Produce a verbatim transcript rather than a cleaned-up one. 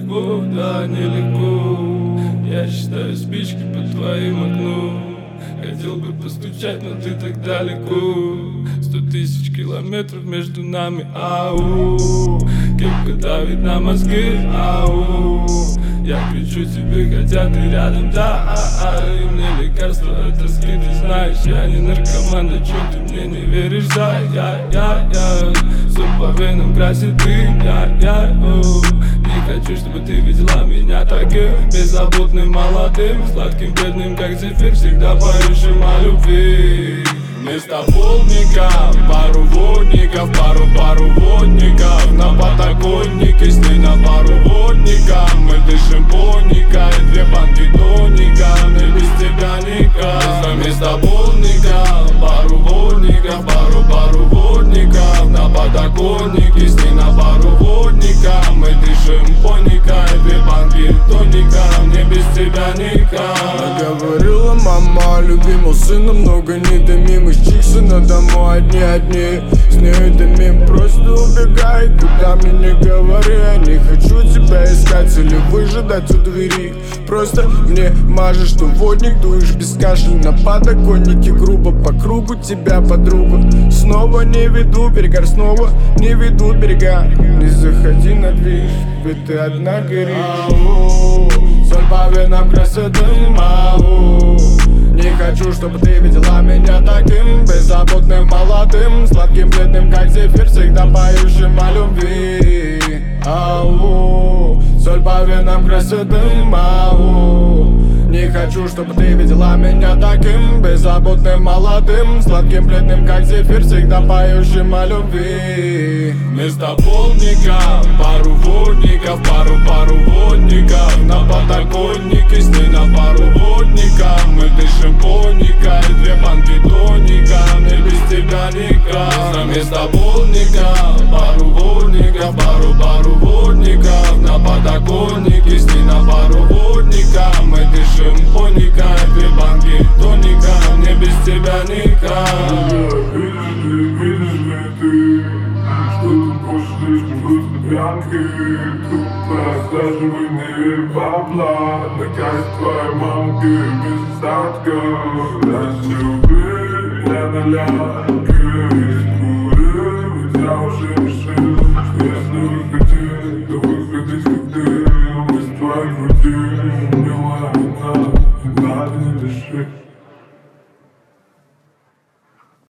любовь, да, нелегко. Я считаю спички по твоим окну. Хотел бы постучать, но ты так далеко. Сто тысяч километров между нами, ау. Кепка давит на мозги, ау. Я кричу тебе, хотя ты рядом, да, а, а. И мне лекарство от тоски, ты знаешь. Я не наркоман, да чё ты мне не веришь, да, я, я, я. Соль по венам красит дым, я, я, оу. Не хочу, чтобы ты видела меня таким беззаботным, молодым, сладким, бедным, как зефир, всегда поющим о любви. Вместо полника пару водников, пару пару водников. На подоконнике сны на пару водников. Мы дышим поника и две банки тоника. Мне без тебя никак. Вместо полника пару водников, пару пару водников. На подоконнике сны на пару водников. Мы дышим поника и две банки тоника. Мне без тебя никак. Говорила мама о любви, мол, сына много не дымим. Из Чиксона домой одни-одни. С нею дымим, просто убегай, куда мне не говори. Я не хочу тебя искать или выжидать у двери. Просто мне мажешь, что водник, дуешь без кашля. На подоконнике грубо по кругу тебя, подругу. Снова не веду берега, снова не ведут берега. Не заходи на движ, ведь ты одна горишь. Ау, соль по венам красит дым, ау. Не хочу, чтобы ты видела меня таким беззаботным, молодым, сладким, бледным, как зефир, всегда поющим о любви. Ау, соль по венам красит дым, ау. Не хочу, чтобы ты видела меня таким беззаботным, молодым, сладким, бледным, как зефир, всегда поющим о любви. Вместо полника пару водников, пару пару водников. На подоконнике сны на пару водников. Мы дышим поника и две банки тоника. Мне без тебя никак. Вместо полника пару водников, пару пару водников. На подоконнике сны на пару водников. Мы дышим поника и две банки тоника. Мне без тебя никак. Видишь ли, видишь ли ты, что тут больше слишком грустно пьянки. Тут просаживай, не верь в бабла. На кайф твоей мамки без остатка. Раз любви, я на лянке. Из куры, у тебя уже решил.